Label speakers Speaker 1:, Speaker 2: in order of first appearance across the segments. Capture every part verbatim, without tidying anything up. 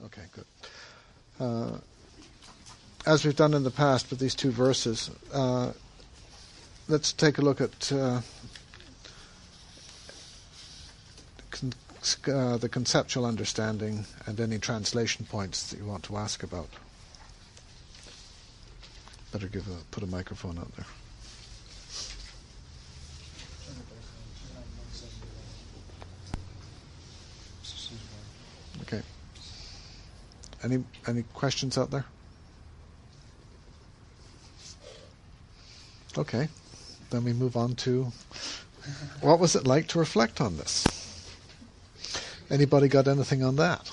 Speaker 1: Okay, good. Uh, as we've done in the past with these two verses, uh, let's take a look at uh, con- uh, the conceptual understanding and any translation points that you want to ask about. Better give a, put a microphone out there. Okay. Any any questions out there? Okay. Then we move on to what was it like to reflect on this? Anybody got anything on that?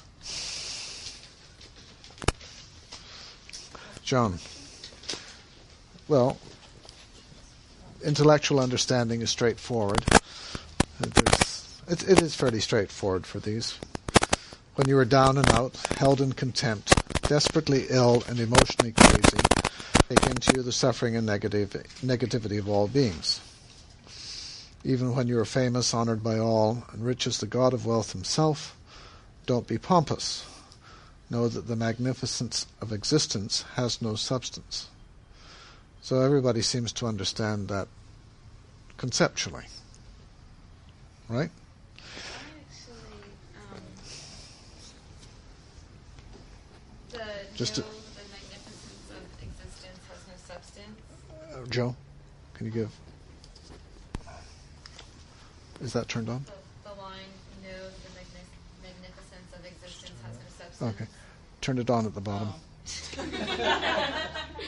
Speaker 1: John. Well, intellectual understanding is straightforward. It is, it, it is fairly straightforward for these. When you are down and out, held in contempt, desperately ill and emotionally crazy, take into you the suffering and negative, negativity of all beings. Even when you are famous, honored by all, and rich as the god of wealth himself, don't be pompous. Know that the magnificence of existence has no substance. So everybody seems to understand that conceptually. Right?
Speaker 2: The
Speaker 1: Just
Speaker 2: know
Speaker 1: to,
Speaker 2: the magnificence of existence has no substance.
Speaker 1: uh, Joe, can you give? Is that turned on?
Speaker 2: The, the line, know the magni- magnificence of existence has no substance.
Speaker 1: Okay. Turn it on at the bottom.
Speaker 2: Oh.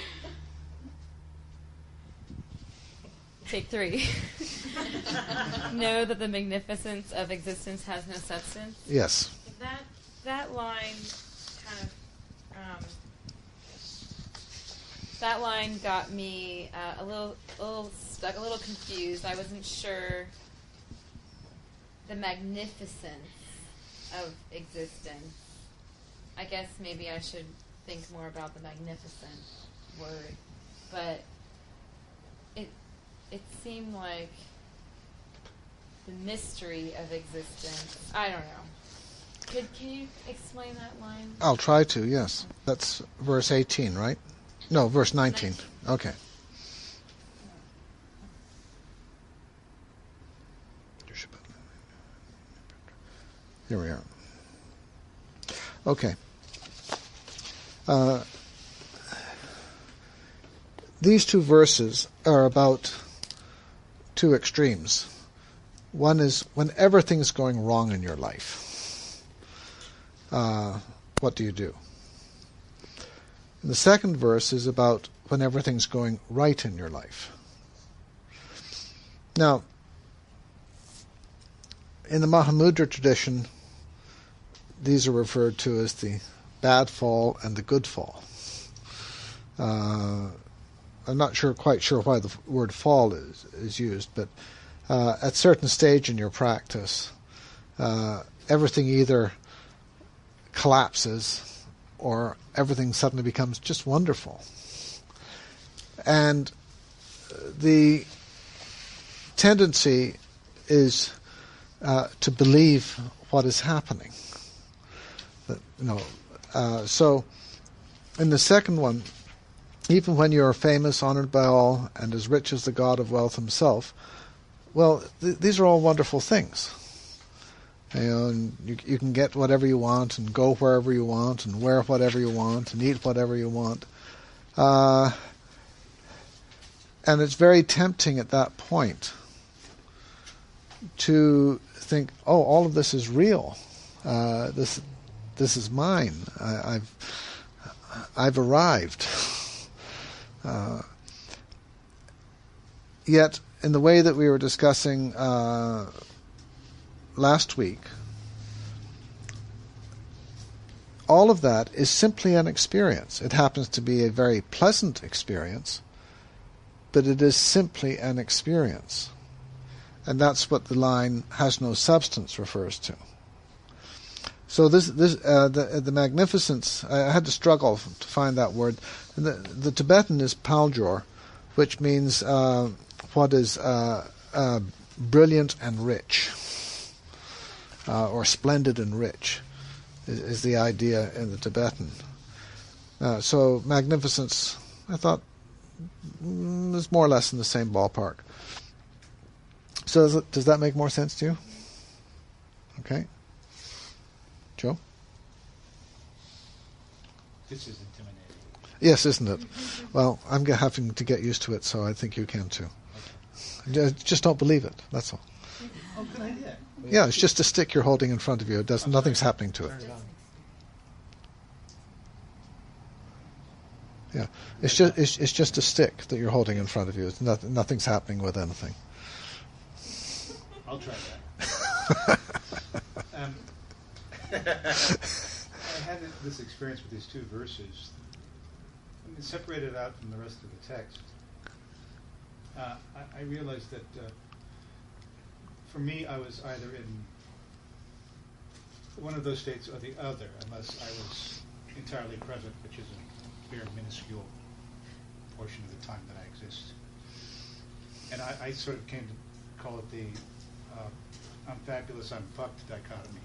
Speaker 2: Take three. Know that the magnificence of existence has no substance.
Speaker 1: Yes.
Speaker 2: That that line kind of um, that line got me uh, a little a little stuck, a little confused. I wasn't sure the magnificence of existence. I guess maybe I should think more about the magnificent word, but it it seemed like the mystery of existence. I don't know. Could can you explain that line?
Speaker 1: I'll try to, yes. That's verse eighteen, right? No, verse nineteen. nineteen. Okay. Here we are. Okay. Uh, these two verses are about two extremes. One is when everything's going wrong in your life. Uh, what do you do? And the second verse is about when everything's going right in your life. Now, in the Mahamudra tradition, these are referred to as the bad fall and the good fall. Uh, I'm not sure, quite sure why the word fall is, is used, but uh, at a certain stage in your practice, uh, everything either collapses or everything suddenly becomes just wonderful. And the tendency is uh, to believe what is happening. That, you know, uh, so in the second one, even when you are famous, honored by all, and as rich as the god of wealth himself, well, th- these are all wonderful things. You know, and you, you can get whatever you want, and go wherever you want, and wear whatever you want, and eat whatever you want. Uh, and it's very tempting at that point to think, oh, all of this is real. Uh, this this is mine. I, I've I've arrived. Uh, yet, in the way that we were discussing uh, last week, all of that is simply an experience. It happens to be a very pleasant experience, but it is simply an experience. And that's what the line "has no substance" refers to. So this, this, uh, the the magnificence. I had to struggle to find that word. The, the Tibetan is paljor, which means uh, what is uh, uh, brilliant and rich, uh, or splendid and rich. is, is the idea in the Tibetan. Uh, so magnificence, I thought, mm, is more or less in the same ballpark. So does, it, does that make more sense to you? Okay. Joe?
Speaker 3: This is intimidating.
Speaker 1: Yes, isn't it? Well, I'm g- having to get used to it, so I think you can too. J- Just don't believe it, that's all.
Speaker 3: Oh, good idea.
Speaker 1: Yeah, it's just a stick you're holding in front of you. It does, nothing's happening to it. Yeah, it's just it's, it's just a stick that you're holding in front of you. It's not, nothing's happening with anything.
Speaker 3: I'll try that. um, I had this experience with these two verses. I mean, separated out from the rest of the text. Uh, I, I realized that uh, for me, I was either in one of those states or the other, unless I was entirely present, which is a very minuscule portion of the time that I exist. And I, I sort of came to call it the uh, I'm fabulous, I'm fucked dichotomy.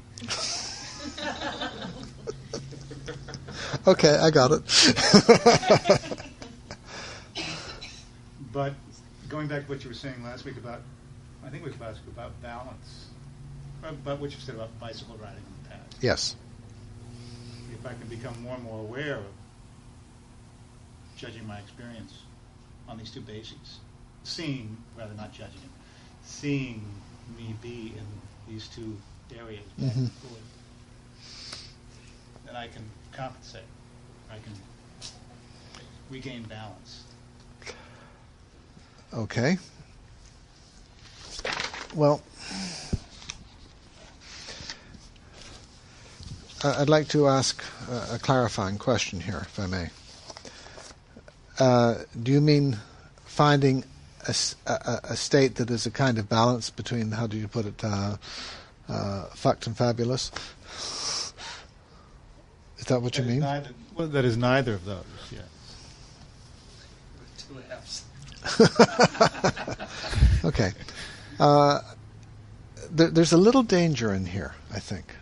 Speaker 1: Okay, I got it.
Speaker 3: But going back to what you were saying last week about, I think it was about, about balance, about what you said about bicycle riding in the past.
Speaker 1: Yes.
Speaker 3: If I can become more and more aware of judging my experience on these two bases, seeing, rather not judging it, seeing me be in these two areas back
Speaker 1: Mm-hmm.
Speaker 3: and forth, then I can compensate. I can regain balance.
Speaker 1: Okay. Well, I- I'd like to ask a, a clarifying question here, if I may. Uh, do you mean finding a, s- a- a state that is a kind of balance between, how do you put it, uh, uh, fucked and fabulous? Is that what
Speaker 3: That
Speaker 1: you
Speaker 3: is
Speaker 1: mean?
Speaker 3: neither, well, that is neither of those, yes.
Speaker 4: Two F's.
Speaker 1: Okay. Uh, there, there's a little danger in here, I think.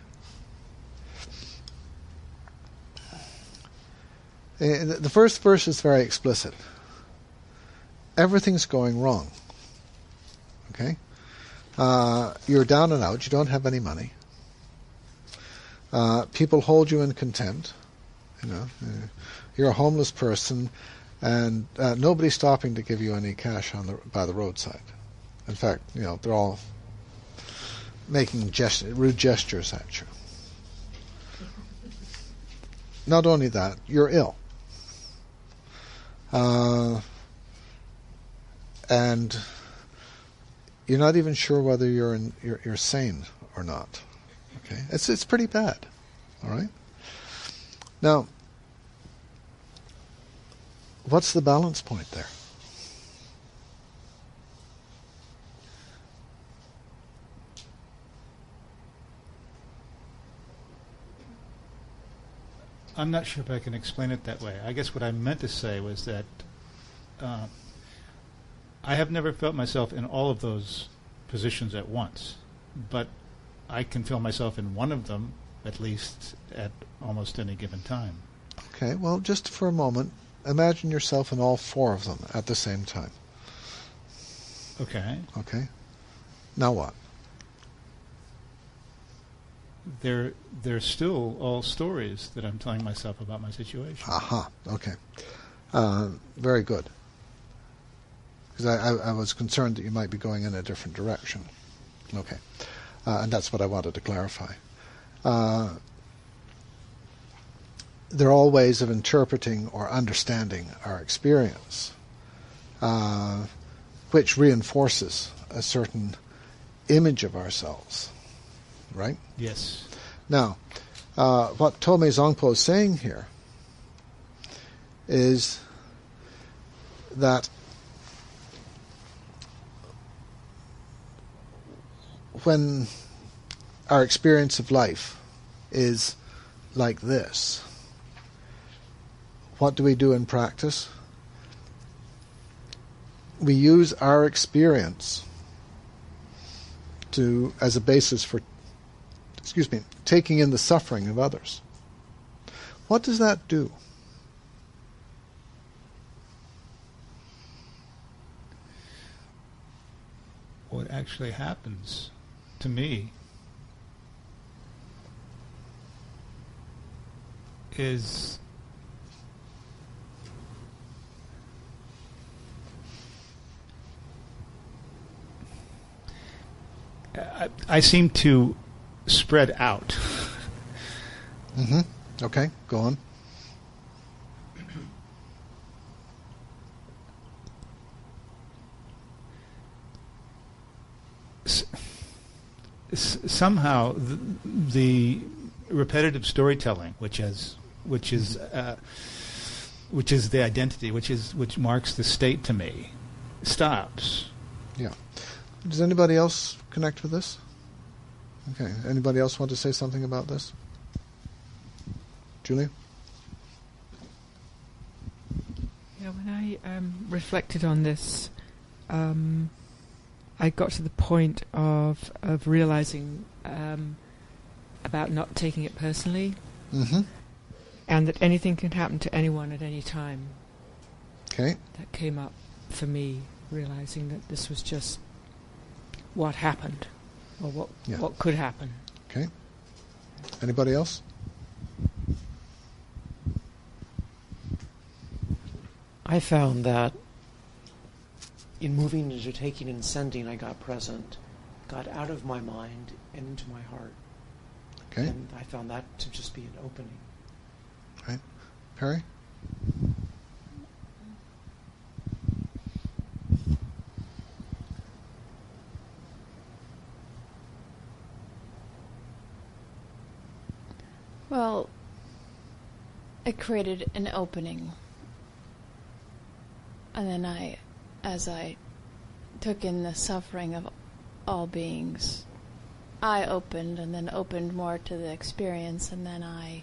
Speaker 1: Uh, The the first verse is very explicit. Everything's going wrong. Okay? Uh, you're down and out. You don't have any money. Uh, people hold you in contempt. You know, uh, you're a homeless person, and uh, nobody's stopping to give you any cash on the by the roadside. In fact, you know, they're all making gest- rude gestures at you. Not only that, you're ill. Uh, and you're not even sure whether you're in, you're, you're sane or not. Okay, it's it's pretty bad. All right. Now, what's the balance point there?
Speaker 3: I'm not sure if I can explain it that way. I guess what I meant to say was that uh, I have never felt myself in all of those positions at once, but I can feel myself in one of them, at least at almost any given time.
Speaker 1: Okay, well, just for a moment, imagine yourself in all four of them at the same time.
Speaker 3: Okay.
Speaker 1: Okay? Now what?
Speaker 3: They're, they're still all stories that I'm telling myself about my situation.
Speaker 1: Aha, okay. Uh, very good. Because I, I, I was concerned that you might be going in a different direction. Okay. Uh, and that's what I wanted to clarify. Uh, they're all ways of interpreting or understanding our experience, uh, which reinforces a certain image of ourselves, right?
Speaker 3: Yes.
Speaker 1: Now, uh, what Tomei Zongpo is saying here is that when our experience of life is like this, what do we do in practice? We use our experience to as a basis for excuse me, taking in the suffering of others. What does that do?
Speaker 3: What actually happens to me is I, I seem to spread out.
Speaker 1: Mm-hmm. Okay, go on.
Speaker 3: S- s- somehow, the, the repetitive storytelling, which is which is uh, which is the identity, which is which marks the state to me, stops.
Speaker 1: Yeah. Does anybody else connect with this? Okay. Anybody else want to say something about this? Julia?
Speaker 4: Yeah, when I um, reflected on this, um, I got to the point of of realizing um, about not taking it personally,
Speaker 1: Mm-hmm.
Speaker 4: and that anything can happen to anyone at any time.
Speaker 1: Okay.
Speaker 4: That came up for me, realizing that this was just what happened, or what
Speaker 1: Yeah.
Speaker 4: what could happen.
Speaker 1: Okay. Anybody else?
Speaker 5: I found that in moving into taking and sending, I got present, got out of my mind and into my heart.
Speaker 1: Okay.
Speaker 5: And I found that to just be an opening.
Speaker 1: Right. Perry?
Speaker 6: Well, it created an opening. And then I, as I took in the suffering of all beings, I opened and then opened more to the experience, and then I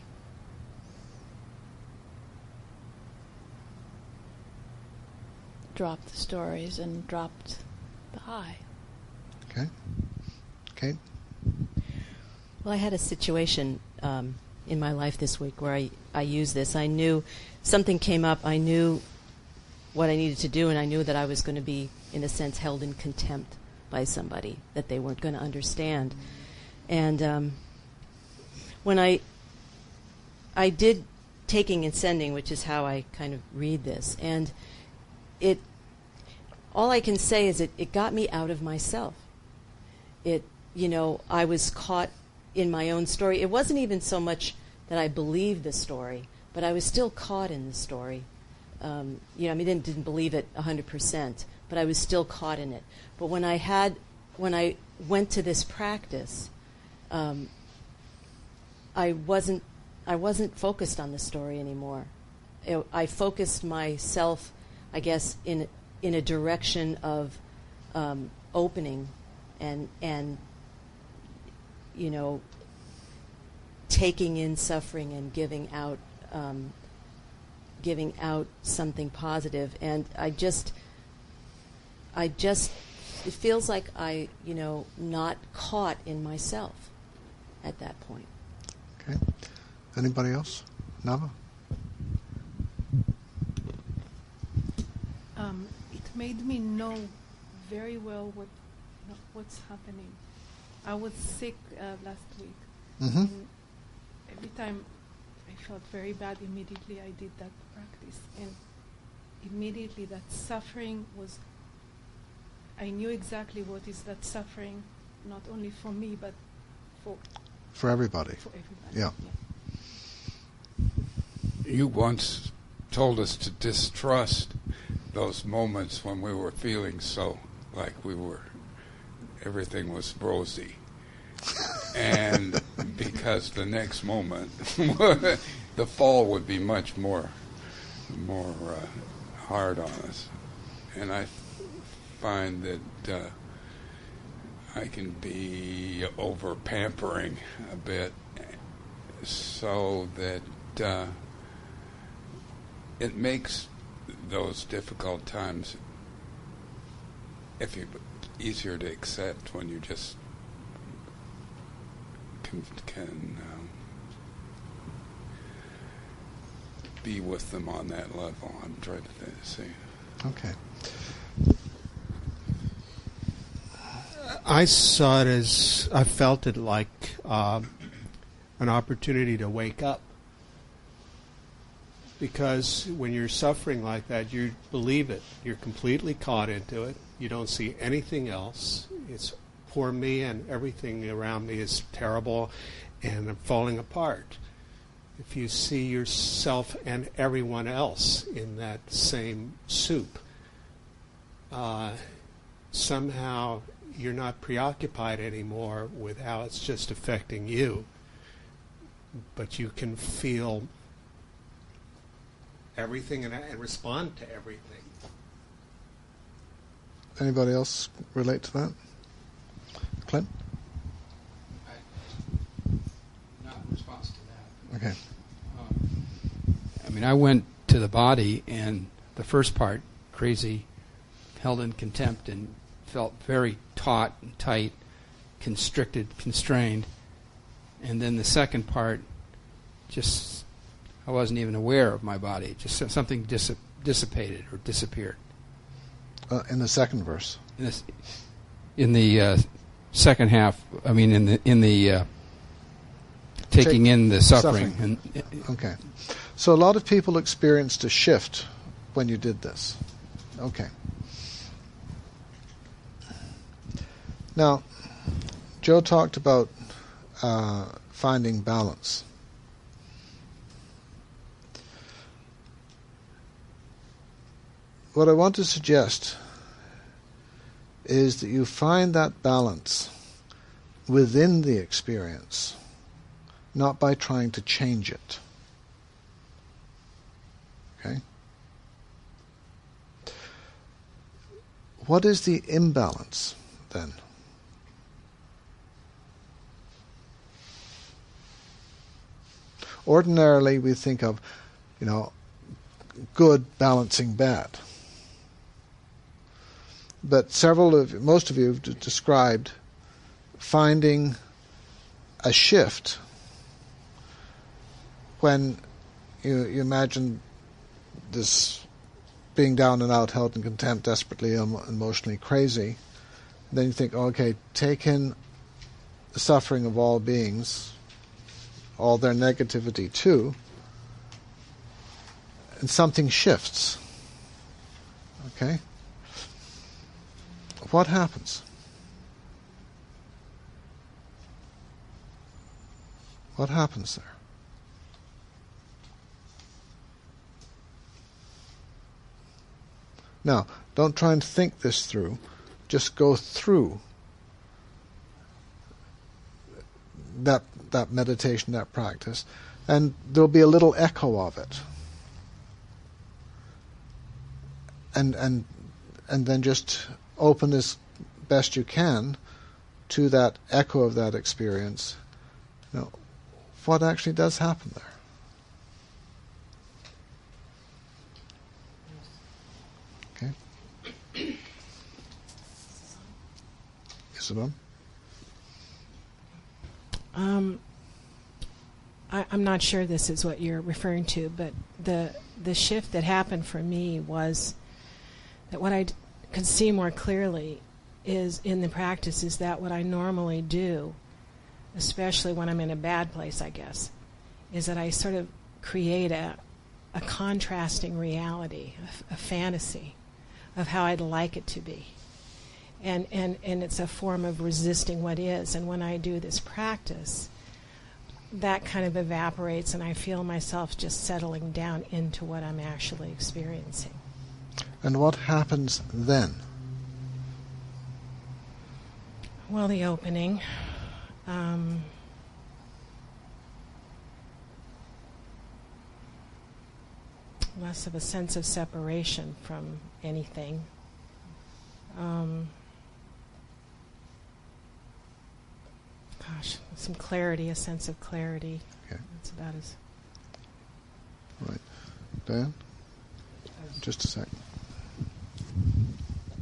Speaker 6: dropped the stories and dropped the I.
Speaker 1: Okay. Kate?
Speaker 7: Well, I had a situation um, in my life this week where I, I used this. I knew something came up. I knew what I needed to do, and I knew that I was going to be, in a sense, held in contempt by somebody, that they weren't going to understand. And um, when I I did taking and sending, which is how I kind of read this, and it all I can say is it, it got me out of myself. It, you know, I was caught in my own story. It wasn't even so much that I believed the story, but I was still caught in the story. Um, you know, I mean, didn't, didn't believe it one hundred percent, but I was still caught in it. But when I had, when I went to this practice, um, I wasn't, I wasn't focused on the story anymore. It, I focused myself, I guess, in in a direction of um, opening, and and you know, taking in suffering and giving out. Um, giving out something positive, and I just I just it feels like I, you know, not caught in myself at that point.
Speaker 1: Okay. Anybody else? Nava?
Speaker 8: Um, it made me know very well what you know, what's happening. I was sick uh, last week.
Speaker 1: Mm-hmm.
Speaker 8: And every time I felt very bad, immediately I did that practice, and immediately that suffering was, I knew exactly what is that suffering, not only for me, but for
Speaker 1: For everybody.
Speaker 8: for everybody.
Speaker 1: Yeah.
Speaker 9: You once told us to distrust those moments when we were feeling so like we were, everything was rosy. And because the next moment, the fall would be much more, more uh, hard on us. And I find that uh, I can be over pampering a bit, so that uh, it makes those difficult times, if you easier to accept when you just can, can um, be with them on that level. I'm trying to th- say.
Speaker 1: Okay.
Speaker 10: I saw it as, I felt it like uh, an opportunity to wake up. Because when you're suffering like that, you believe it. You're completely caught into it. You don't see anything else. It's poor me, and everything around me is terrible and I'm falling apart. If you see yourself and everyone else in that same soup, uh, somehow you're not preoccupied anymore with how it's just affecting you, but you can feel everything and, and respond to everything.
Speaker 1: Anybody else relate to that? Clint?
Speaker 11: I, not in response to that.
Speaker 1: Okay.
Speaker 11: Um, I mean, I went to the body, and the first part, crazy, held in contempt, and felt very taut and tight, constricted, constrained. And then the second part, just, I wasn't even aware of my body. Just something dis- dissipated or disappeared.
Speaker 1: Uh, in the second verse.
Speaker 11: In, this, in the uh, second half, I mean, in the in the uh, taking
Speaker 1: Take,
Speaker 11: in the suffering.
Speaker 1: suffering.
Speaker 11: And,
Speaker 1: okay. So a lot of people experienced a shift when you did this. Okay. Now, Joe talked about uh, finding balance. What I want to suggest is that you find that balance within the experience, not by trying to change it. Okay? What is the imbalance then? Ordinarily, we think of, you know, good balancing bad. But several of, most of you have d- described finding a shift when you, you imagine this being down and out, held in contempt, desperately Ill, emotionally crazy. And then you think, oh, okay, take in the suffering of all beings, all their negativity too, and something shifts. Okay? What happens? What happens there? Now, don't try and think this through. Just go through that that meditation, that practice, and there'll be a little echo of it. And and and then just open as best you can to that echo of that experience. You know, what actually does happen there? Okay. Is it on?
Speaker 12: Um, I, I'm not sure this is what you're referring to, but the the shift that happened for me was that what I d- could see more clearly is in the practice is that what I normally do, especially when I'm in a bad place, I guess, is that I sort of create a a contrasting reality, a, f- a fantasy of how I'd like it to be. And, and, and it's a form of resisting what is. And when I do this practice, that kind of evaporates and I feel myself just settling down into what I'm actually experiencing.
Speaker 1: And what happens then?
Speaker 12: Well, the opening. Um, less of a sense of separation from anything. Um, gosh, some clarity, a sense of clarity.
Speaker 1: Okay.
Speaker 12: That's about as...
Speaker 1: Right. Dan? Just a sec.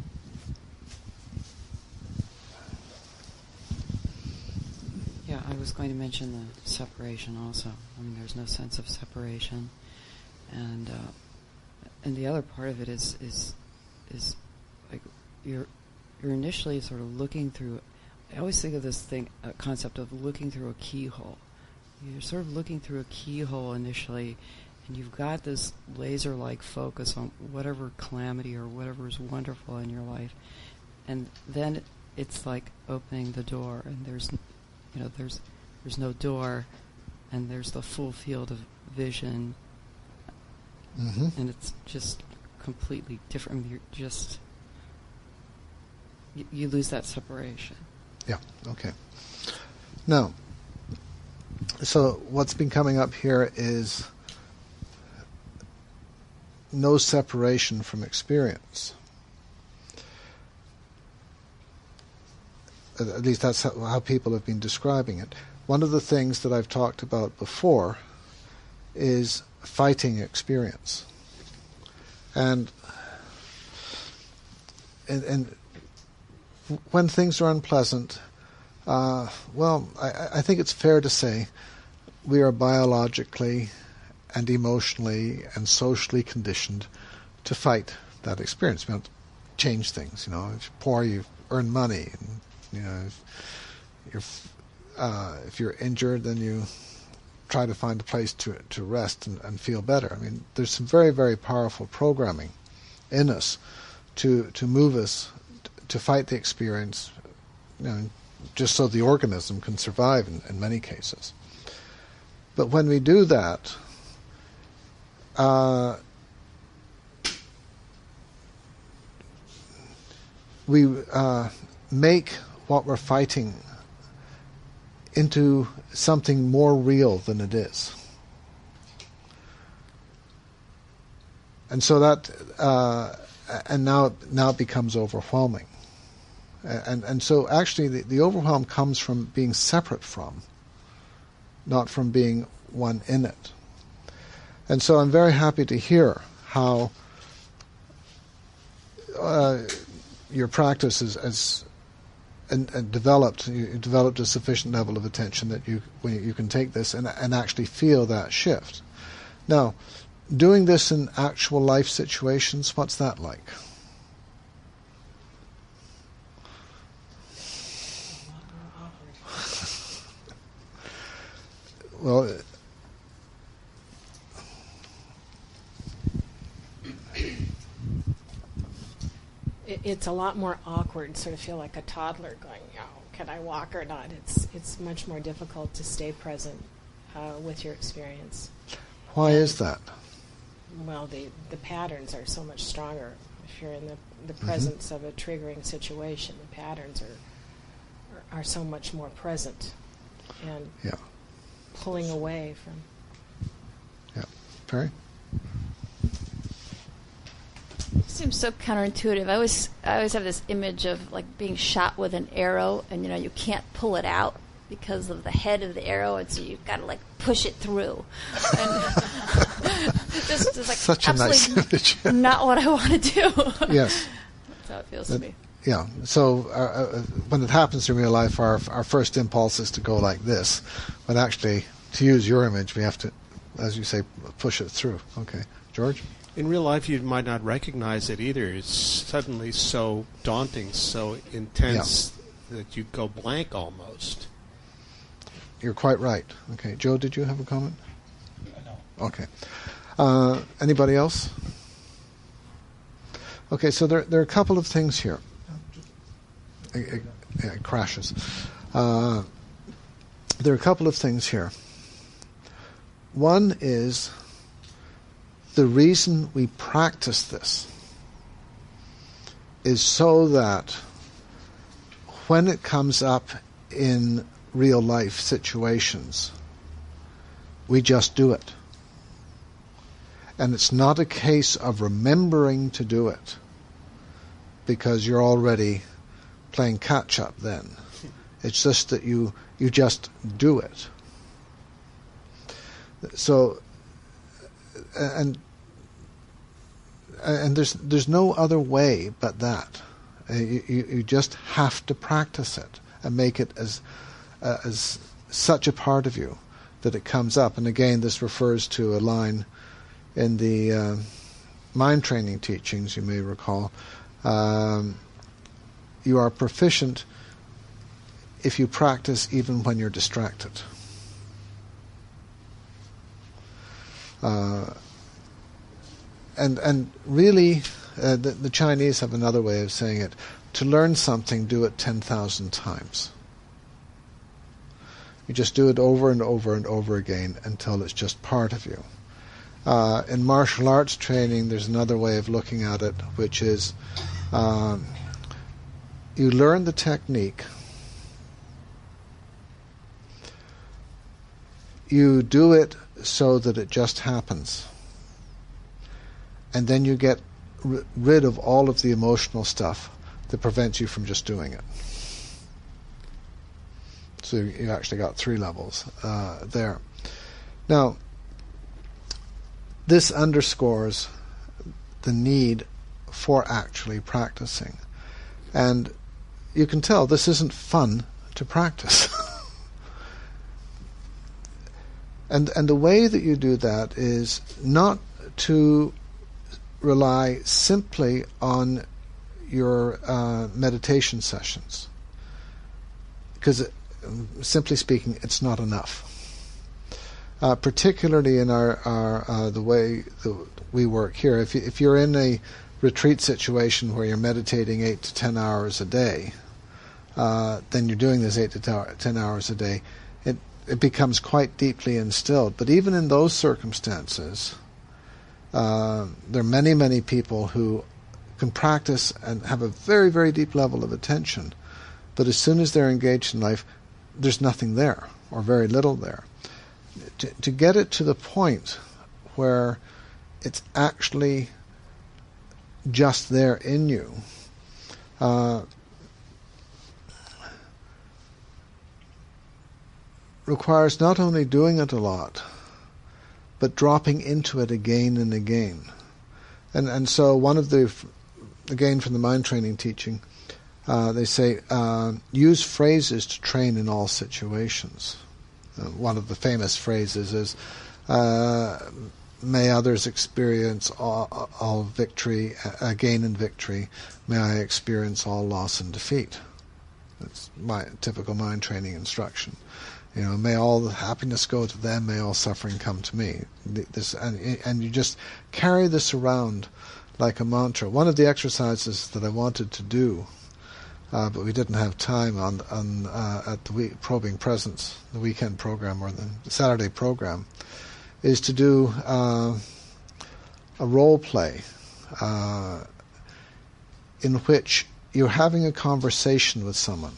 Speaker 5: Yeah, I was
Speaker 13: going to mention the separation also. I mean, there's no sense of separation, and uh, and the other part of it is is is like you're you're initially sort of looking through. I always think of this thing, a concept of looking through a keyhole. You're sort of looking through a keyhole initially, and you've got this laser-like focus on whatever calamity or whatever is wonderful in your life, and then it's like opening the door, and there's, you know, there's there's no door, and there's the full field of vision,
Speaker 1: mm-hmm.
Speaker 13: and it's just completely different. You're just you, you lose that separation.
Speaker 1: Yeah. Okay. Now, so what's been coming up here is no separation from experience. At least that's how, how people have been describing it. One of the things that I've talked about before is fighting experience. And and, and when things are unpleasant, uh, well, I, I think it's fair to say we are biologically and emotionally and socially conditioned to fight that experience. We don't change things. You know, if you're poor, you earn money. And, you know, if you're uh, if you're injured, then you try to find a place to to rest and, and feel better. I mean, there's some very, very powerful programming in us to to move us t- to fight the experience, you know, just so the organism can survive in, in many cases. But when we do that, uh, we uh, make what we're fighting into something more real than it is. And so that, uh, and now, now it becomes overwhelming. And and so actually the, the overwhelm comes from being separate from, not from being one in it. And so I'm very happy to hear how uh, your practice is as and, and developed. You developed a sufficient level of attention that you when you can take this and and actually feel that shift. Now, doing this in actual life situations, what's that like? Well,
Speaker 12: it, it's a lot more awkward, sort of feel like a toddler going, oh, can I walk or not? It's it's much more difficult to stay present uh, with your experience.
Speaker 1: Why is that?
Speaker 12: Well, the, the patterns are so much stronger. If you're in the, the presence mm-hmm. of a triggering situation, the patterns are, are are so much more present and
Speaker 1: yeah.
Speaker 12: pulling away from.
Speaker 1: Yeah. Perry?
Speaker 6: It seems so counterintuitive. I always, I always have this image of like being shot with an arrow, and you know you can't pull it out because of the head of the arrow, and so you've got to like push it through. And just, just like
Speaker 1: such a nice image.
Speaker 6: Not what I want to do.
Speaker 1: Yes,
Speaker 6: that's how it feels
Speaker 1: that,
Speaker 6: to me.
Speaker 1: Yeah. So uh, uh, when it happens in real life, our our first impulse is to go like this, but actually, to use your image, we have to, as you say, push it through. Okay, George.
Speaker 10: In real life, you might not recognize it either. It's suddenly so daunting, so intense yeah. that you go blank almost.
Speaker 1: You're quite right. Okay, Joe, did you have a comment? No. Okay. Uh, anybody else? Okay, so there there are a couple of things here. It, it, it crashes. Uh, there are a couple of things here. One is the reason we practice this is so that when it comes up in real life situations, we just do it. And it's not a case of remembering to do it because you're already playing catch up then. It's just that you you just do it. So and and there's there's no other way but that. You, you, you just have to practice it and make it as uh, as such a part of you that it comes up. And again, this refers to a line in the uh, mind training teachings, you may recall. Um, you are proficient if you practice even when you're distracted. Uh, and and really, uh, the, the Chinese have another way of saying it. To learn something, do it ten thousand times. You just do it over and over and over again until it's just part of you. Uh, in martial arts training, there's another way of looking at it, which is um, you learn the technique, you do it so that it just happens, and then you get r- rid of all of the emotional stuff that prevents you from just doing it. So you actually got three levels uh, there. Now, this underscores the need for actually practicing. And you can tell this isn't fun to practice. and and the way that you do that is not to rely simply on your uh, meditation sessions, because it, simply speaking, it's not enough. Uh, particularly in our, our uh, the way that we work here, if you, if you're in a retreat situation where you're meditating eight to ten hours a day, uh, then you're doing this eight to ten hours a day. It it becomes quite deeply instilled. But even in those circumstances, uh, there are many many people who can practice and have a very very deep level of attention, but as soon as they're engaged in life, there's nothing there, or very little there. To, to get it to the point where it's actually just there in you, uh, requires not only doing it a lot, but dropping into it again and again. And and so one of the, again from the mind training teaching, Uh, they say, uh, use phrases to train in all situations. Uh, one of the famous phrases is, uh, may others experience all, all victory, uh, gain and victory. May I experience all loss and defeat. That's my typical mind training instruction. You know, may all the happiness go to them, may all suffering come to me. This, and, and you just carry this around like a mantra. One of the exercises that I wanted to do, Uh, but we didn't have time on on uh, at the week, Probing Presence, the weekend program or the Saturday program, is to do uh, a role play uh, in which you're having a conversation with someone.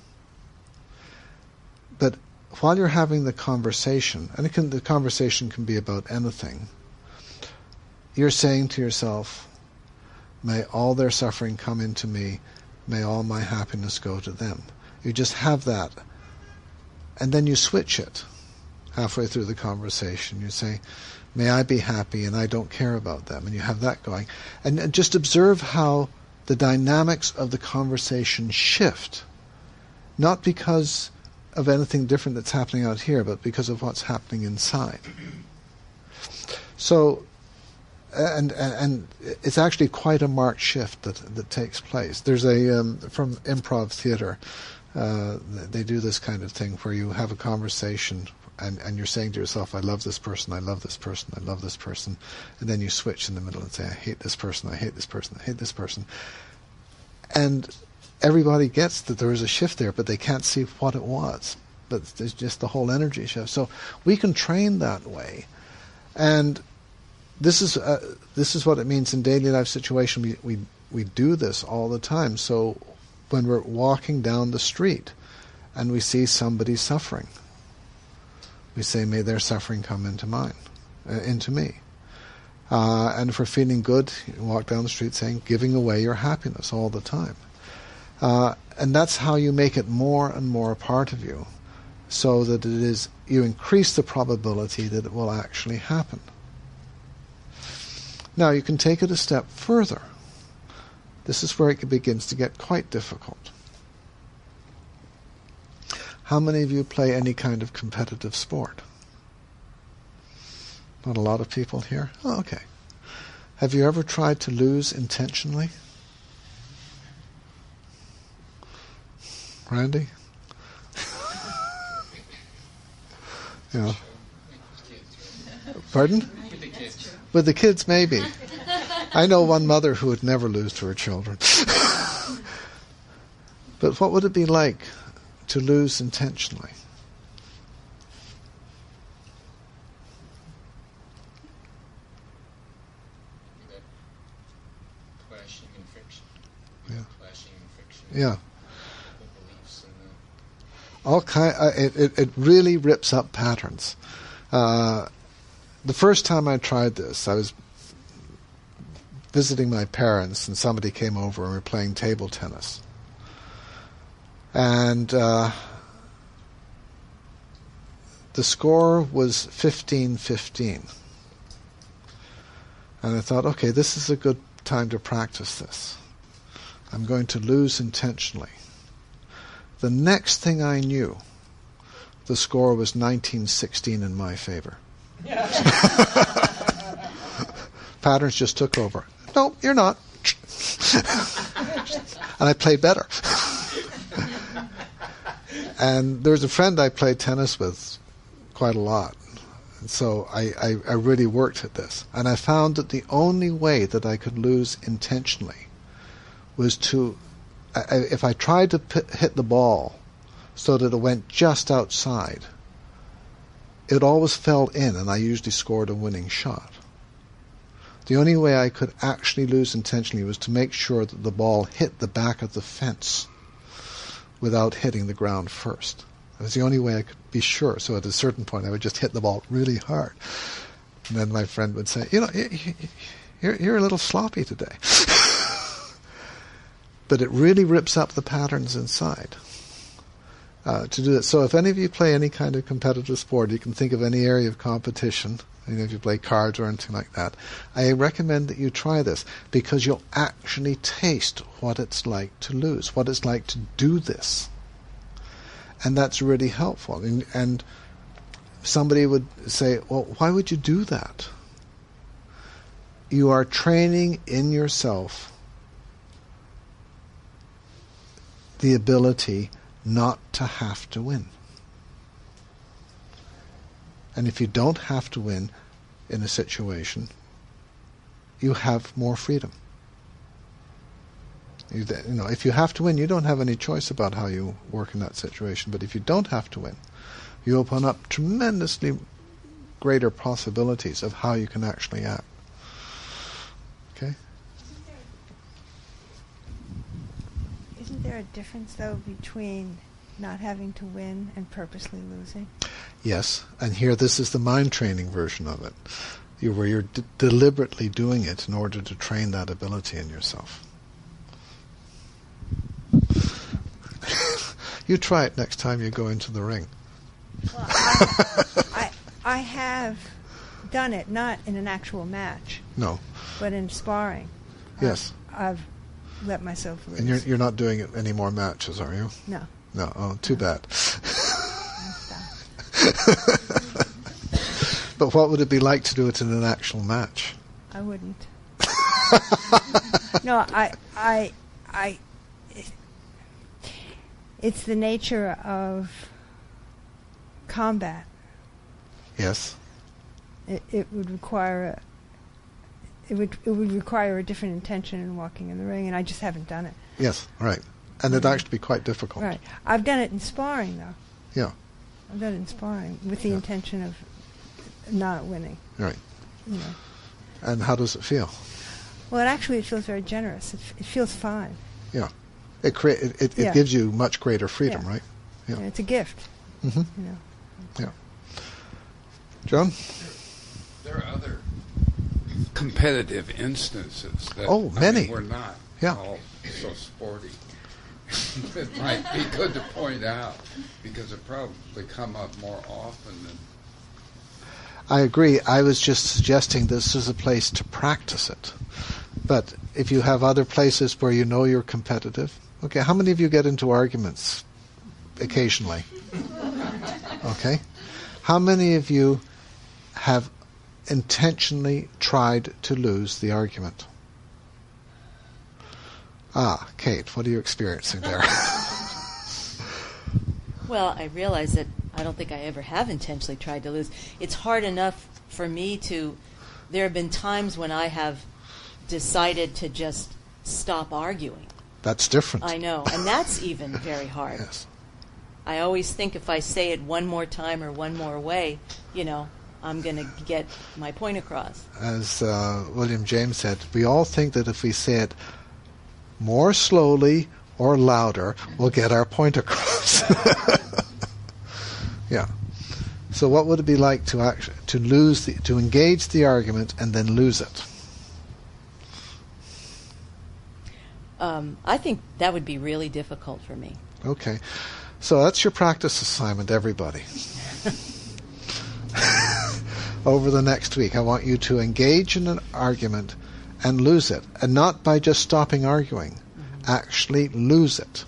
Speaker 1: But while you're having the conversation, and it can, the conversation can be about anything, you're saying to yourself, may all their suffering come into me, may all my happiness go to them. You just have that. And then you switch it halfway through the conversation. You say, may I be happy and I don't care about them. And you have that going. And, and just observe how the dynamics of the conversation shift. Not because of anything different that's happening out here, but because of what's happening inside. So, And, and and it's actually quite a marked shift that that takes place. There's a um, from improv theater, uh, they do this kind of thing where you have a conversation and, and you're saying to yourself, I love this person, I love this person, I love this person, and then you switch in the middle and say, I hate this person, I hate this person, I hate this person, and everybody gets that there is a shift there, but they can't see what it was. But there's just the whole energy shift. So we can train that way, and This is uh, this is what it means in daily life situation. We, we we do this all the time. So when we're walking down the street and we see somebody suffering, we say, "May their suffering come into mine, uh, into me." Uh, and if we're feeling good, you walk down the street saying, "Giving away your happiness all the time." Uh, and that's how you make it more and more a part of you, so that it is you increase the probability that it will actually happen. Now, you can take it a step further. This is where it begins to get quite difficult. How many of you play any kind of competitive sport? Not a lot of people here? Oh, okay. Have you ever tried to lose intentionally? Randy? Yeah. Pardon? With the kids. With the kids, maybe. I know one mother who would never lose to her children. But what would it be like to lose intentionally?
Speaker 14: Clashing and friction.
Speaker 1: Yeah.
Speaker 14: Clashing and friction.
Speaker 1: Yeah.
Speaker 14: The beliefs and the
Speaker 1: All kind. Uh, it, it it really rips up patterns. Uh, the first time I tried this, I was visiting my parents, and somebody came over and we were playing table tennis. And uh, the score was fifteen fifteen. And I thought, okay, this is a good time to practice this. I'm going to lose intentionally. The next thing I knew, the score was nineteen sixteen in my favor. Patterns just took over. No, you're not. And I played better. And there was a friend I played tennis with quite a lot. And so I, I, I really worked at this. And I found that the only way that I could lose intentionally was to, I, if I tried to p- hit the ball so that it went just outside, it always fell in, and I usually scored a winning shot. The only way I could actually lose intentionally was to make sure that the ball hit the back of the fence without hitting the ground first. That was the only way I could be sure. So at a certain point, I would just hit the ball really hard. And then my friend would say, you know, you're, you're a little sloppy today. But it really rips up the patterns inside uh, to do it. So if any of you play any kind of competitive sport, you can think of any area of competition, you know, if you play cards or anything like that, I recommend that you try this, because you'll actually taste what it's like to lose, what it's like to do this. And that's really helpful. And, and somebody would say, well, why would you do that? You are training in yourself the ability not to have to win. And if you don't have to win in a situation, you have more freedom. You, you know, if you have to win, you don't have any choice about how you work in that situation. But if you don't have to win, you open up tremendously greater possibilities of how you can actually act. Okay?
Speaker 15: Isn't there a difference, though, between not having to win and purposely losing?
Speaker 1: Yes, and here this is the mind training version of it, you, where you're d- deliberately doing it in order to train that ability in yourself. You try it next time you go into the ring.
Speaker 15: Well, I, I, I have done it, not in an actual match.
Speaker 1: No.
Speaker 15: But in sparring.
Speaker 1: Yes.
Speaker 15: I've, I've let myself lose.
Speaker 1: And you're you're not doing it any more matches, are you?
Speaker 15: No.
Speaker 1: No. Oh, too
Speaker 15: no.
Speaker 1: bad. But what would it be like to do it in an actual match?
Speaker 15: I wouldn't. No, I, I, I. It's the nature of combat.
Speaker 1: Yes.
Speaker 15: It, it would require a. It would it would require a different intention in walking in the ring, and I just haven't done it.
Speaker 1: Yes, right, and it'd actually be quite difficult.
Speaker 15: Right, I've done it in sparring though.
Speaker 1: Yeah.
Speaker 15: I've done it in sparring with the
Speaker 1: yeah.
Speaker 15: intention of not winning.
Speaker 1: Right.
Speaker 15: You know.
Speaker 1: And how does it feel?
Speaker 15: Well, it actually it feels very generous. It, f- it feels fine.
Speaker 1: Yeah. It crea- it, it,
Speaker 15: yeah.
Speaker 1: it gives you much greater freedom,
Speaker 15: yeah.
Speaker 1: right?
Speaker 15: Yeah. And it's a gift.
Speaker 1: Mm-hmm.
Speaker 15: You know.
Speaker 1: Yeah. John?
Speaker 9: There are other competitive instances that
Speaker 1: oh,
Speaker 9: I
Speaker 1: many.
Speaker 9: mean, we're not
Speaker 1: yeah.
Speaker 9: all so sporty. It might be good to point out because it probably come up more often than.
Speaker 1: I agree. I was just suggesting this is a place to practice it. But if you have other places where you know you're competitive, okay, how many of you get into arguments occasionally? Okay? How many of you have intentionally tried to lose the argument? Ah, Kate, what are you experiencing there?
Speaker 7: Well, I realize that I don't think I ever have intentionally tried to lose. It's hard enough for me to... There have been times when I have decided to just stop arguing.
Speaker 1: That's different.
Speaker 7: I know, and that's even very hard.
Speaker 1: Yes.
Speaker 7: I always think if I say it one more time or one more way, you know, I'm going to get my point across.
Speaker 1: As uh, William James said, we all think that if we say it more slowly or louder, we'll get our point across. Yeah. So what would it be like to actually to lose the to engage the argument and then lose it?
Speaker 7: Um, I think that would be really difficult for me.
Speaker 1: Okay. So that's your practice assignment, everybody. Over the next week, I want you to engage in an argument and lose it. And not by just stopping arguing. Mm-hmm. Actually lose it.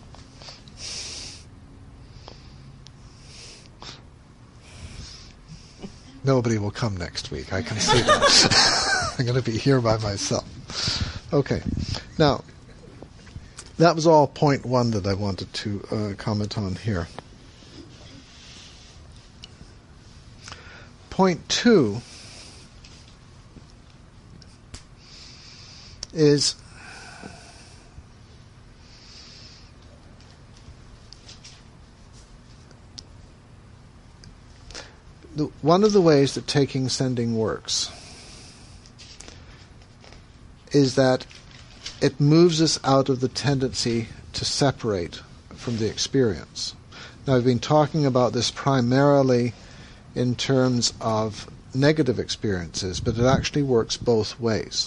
Speaker 1: Nobody will come next week. I can see that. I'm going to be here by myself. Okay. Now, that was all point one that I wanted to uh, comment on here. Point two is the, one of the ways that taking sending works is that it moves us out of the tendency to separate from the experience. Now, I've been talking about this primarily in terms of negative experiences, but it actually works both ways.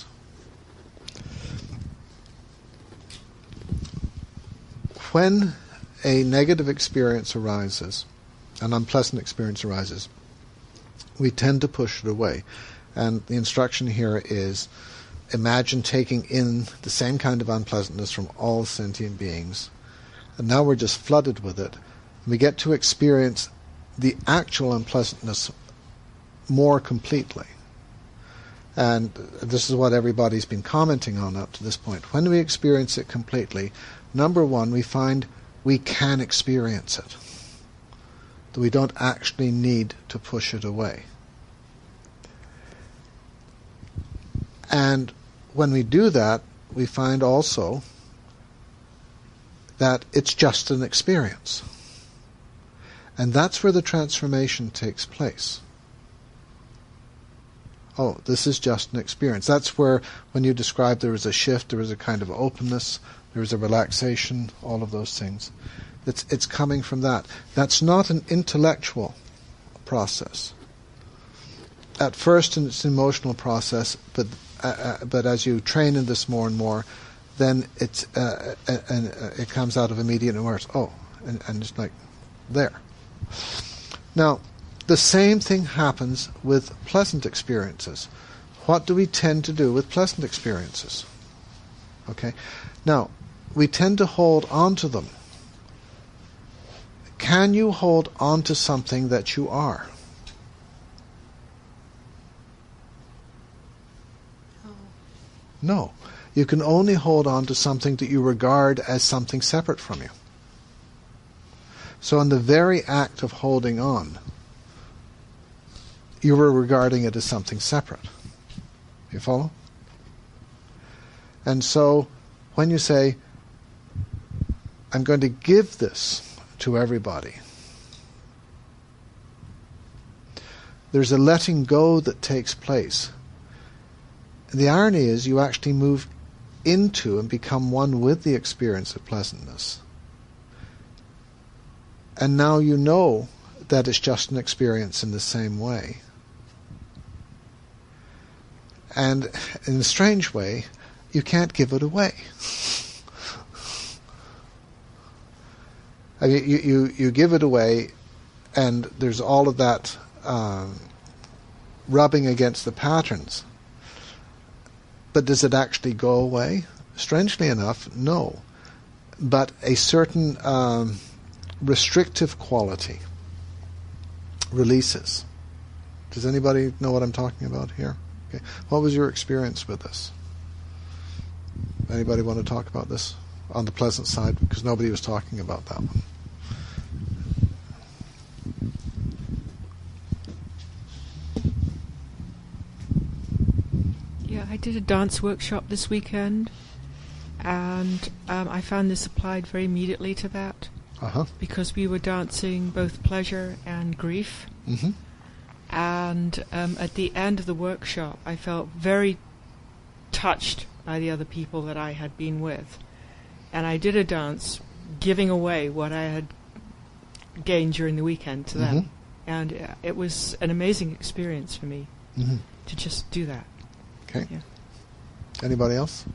Speaker 1: When a negative experience arises, an unpleasant experience arises, we tend to push it away. And the instruction here is, imagine taking in the same kind of unpleasantness from all sentient beings, and now we're just flooded with it. We get to experience the actual unpleasantness more completely. And this is what everybody's been commenting on up to this point. When we experience it completely, number one, we find we can experience it. That we don't actually need to push it away. And when we do that, we find also that it's just an experience. And that's where the transformation takes place. Oh, this is just an experience. That's where, when you describe there is a shift, there is a kind of openness, there is a relaxation, all of those things. It's, it's coming from that. That's not an intellectual process. At first, it's an emotional process, but uh, uh, but as you train in this more and more, then it's uh, uh, and uh, it comes out of immediate awareness. Oh, and, and it's like there. Now, the same thing happens with pleasant experiences. What do we tend to do with pleasant experiences? Okay. Now, we tend to hold on to them. Can you hold on to something that you are? No. You can only hold on to something that you regard as something separate from you. So in the very act of holding on, you were regarding it as something separate. You follow? And so when you say, I'm going to give this to everybody, there's a letting go that takes place. And the irony is you actually move into and become one with the experience of pleasantness. And now you know that it's just an experience in the same way. And in a strange way, you can't give it away. I mean, you, you, you give it away, and there's all of that um, rubbing against the patterns. But does it actually go away? Strangely enough, no. But a certain um, restrictive quality releases. Does anybody know what I'm talking about here? Okay. What was your experience with this? Anybody want to talk about this on the pleasant side? Because nobody was talking about that one.
Speaker 4: Yeah, I did a dance workshop this weekend, and um, I found this applied very immediately to that.
Speaker 1: Uh-huh.
Speaker 4: Because we were dancing both pleasure and grief.
Speaker 1: Mm-hmm.
Speaker 4: And um, at the end of the workshop, I felt very touched by the other people that I had been with. And I did a dance giving away what I had gained during the weekend to them.
Speaker 1: Mm-hmm.
Speaker 4: And uh, it was an amazing experience for me
Speaker 1: mm-hmm.
Speaker 4: to just do that.
Speaker 1: Okay.
Speaker 4: Yeah.
Speaker 1: Anybody else?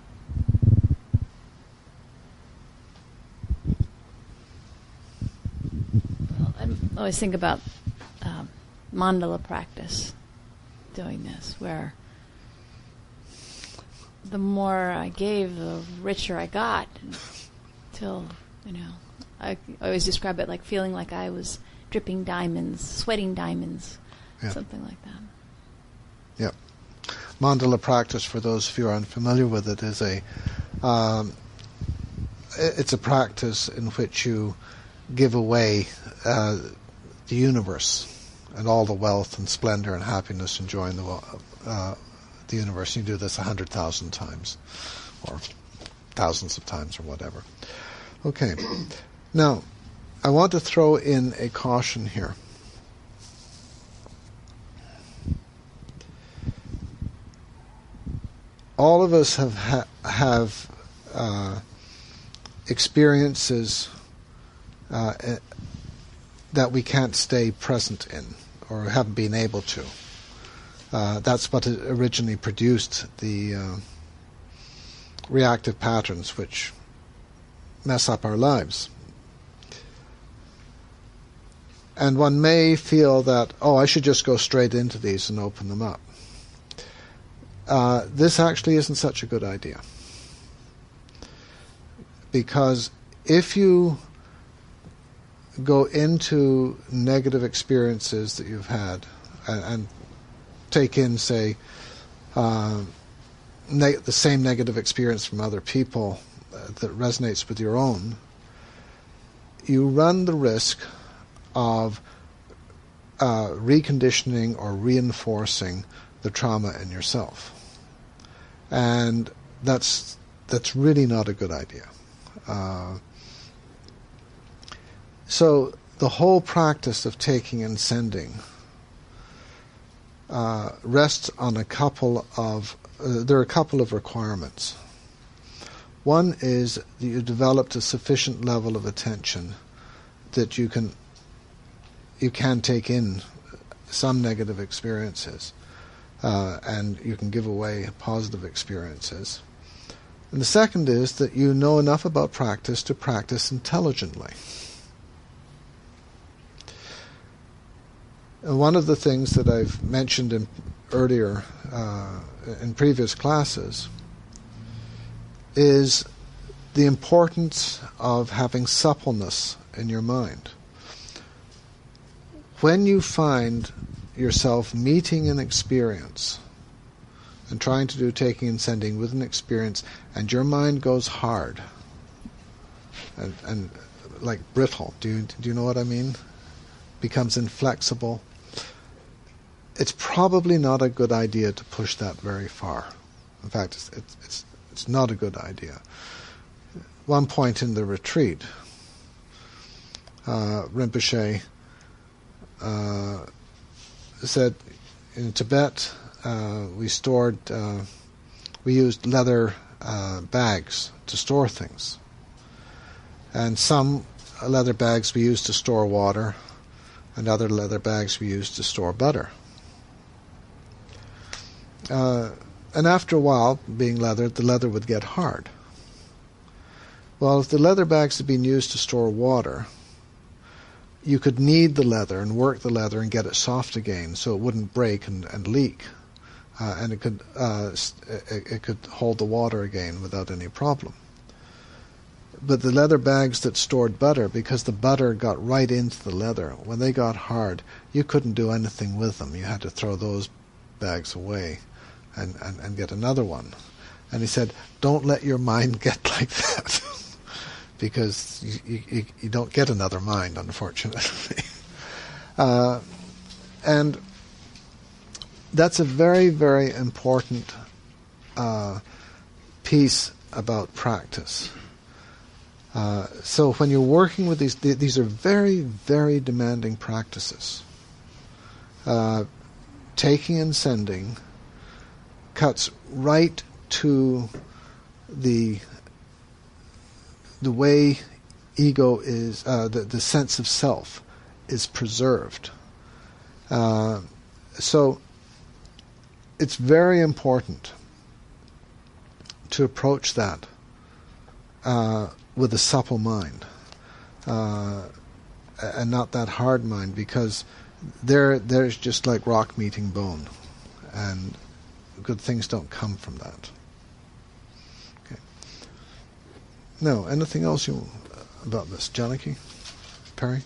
Speaker 6: Well, I always think about um, mandala practice, doing this, where the more I gave, the richer I got, till, you know, I always describe it like feeling like I was dripping diamonds, sweating diamonds,
Speaker 1: yeah.
Speaker 6: something like that.
Speaker 1: Yep. Mandala practice, for those of you who are unfamiliar with it, is a um, it's a practice in which you give away uh, the universe and all the wealth and splendor and happiness enjoying the uh, the universe. You do this a hundred thousand times, or thousands of times, or whatever. Okay. Now, I want to throw in a caution here. All of us have ha- have uh, experiences uh, that we can't stay present in, or haven't been able to. Uh, that's what originally produced the uh, reactive patterns which mess up our lives. And one may feel that, oh, I should just go straight into these and open them up. Uh, this actually isn't such a good idea. Because if you go into negative experiences that you've had and, and take in, say, uh, ne- the same negative experience from other people uh, that resonates with your own, you run the risk of uh, reconditioning or reinforcing the trauma in yourself. And that's that's really not a good idea. Uh, so the whole practice of taking and sending uh, rests on a couple of, uh, there are a couple of requirements. One is that you developed a sufficient level of attention that you can you can take in some negative experiences. Uh, and you can give away positive experiences. And the second is that you know enough about practice to practice intelligently. And one of the things that I've mentioned in earlier, uh, in previous classes, is the importance of having suppleness in your mind. When you find yourself meeting an experience and trying to do taking and sending with an experience, and your mind goes hard and, and like brittle, do you, do you know what I mean? Becomes inflexible. It's probably not a good idea to push that very far. In fact, it's it's it's, it's not a good idea. One point in the retreat, uh, Rinpoche uh, said, in Tibet, uh, we stored, uh, we used leather uh, bags to store things. And some leather bags we used to store water, and other leather bags we used to store butter. Uh, and after a while, being leather, the leather would get hard. Well, if the leather bags had been used to store water, you could knead the leather and work the leather and get it soft again so it wouldn't break and, and leak. Uh, and it could uh, it, it could hold the water again without any problem. but the leather bags that stored butter, because the butter got right into the leather, when they got hard, you couldn't do anything with them. You had to throw those bags away and, and, and get another one. And he said, don't let your mind get like that, because you, you, you don't get another mind, unfortunately. uh, and that's a very, very important uh, piece about practice. Uh, so when you're working with these, th- these are very, very demanding practices. Uh, taking and sending cuts right to the the way ego is, uh, the, the sense of self is preserved. Uh, so it's very important to approach that uh, with a supple mind, uh, and not that hard mind, because there there's just like rock meeting bone, and good things don't come from that. Okay. No, anything else you about this, Janaki? Perry?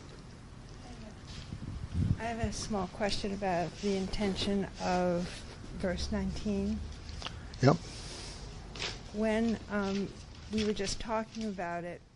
Speaker 15: I have a small question about the intention of verse nineteen.
Speaker 1: Yep.
Speaker 15: When um, we were just talking about it,